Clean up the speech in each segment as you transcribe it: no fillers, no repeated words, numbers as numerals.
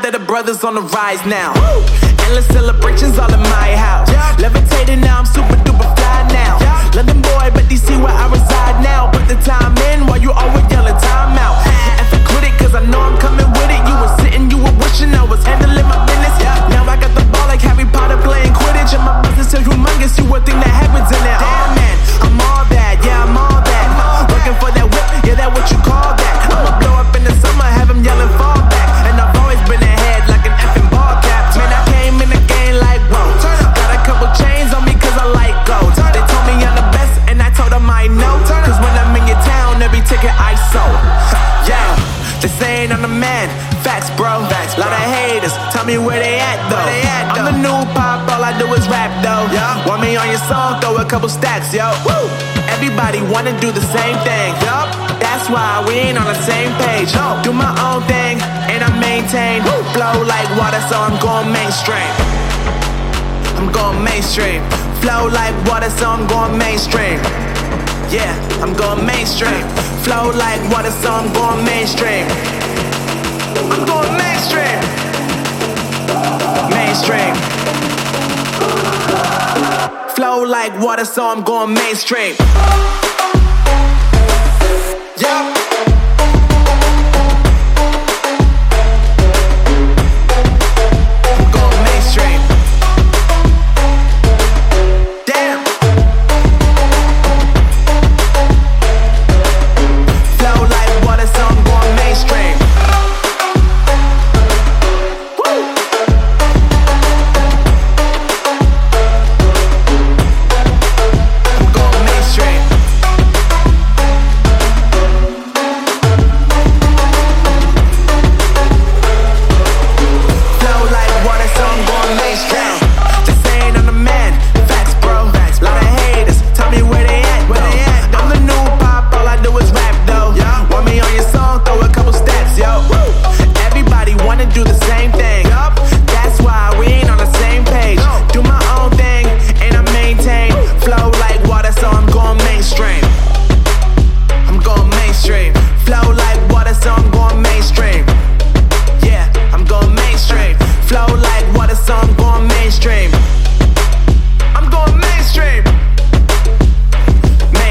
that the brothers on the rise now. Endless celebrations all in my house. Levitating now, I'm super duper fly now. London boy, but DC where I reside now. Put the time in while you always yelling time out. And for quit it, cause I know I'm coming with it. You were sitting, you were wishing I was handling my business. Now I got the ball like Harry Potter playing Quidditch. And my business is humongous, you would think that happens in there. Oh man, I'm all that, yeah, I'm all that. Looking for that whip, yeah, that what you call that. I'ma blow up in the summer, have them yelling fall back. And I've always been ahead like an effing ball cap. Man, I came in the game like, whoa. Got a couple chains on me cause I like gold. They told me I'm the best and I told them I know. Cause when I'm in your town, every ticket I sold. Yeah, they saying I'm the man. Facts, bro. Lot of haters, tell me where they at though. I'm the new pop, all I do is rap though. Want me on your song, throw a couple stacks, yo. Woo! Everybody wanna do the same thing. That's why we ain't on the same page. Do my own thing and I maintain. Flow like water, so I'm going mainstream. I'm going mainstream. Flow like water, so I'm going mainstream. Yeah, I'm going mainstream. Flow like water, so I'm going mainstream. I'm going mainstream. Mainstream. Flow like water, so I'm going mainstream. Yeah.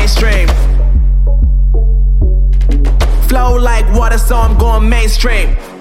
Flow like water, so I'm going mainstream.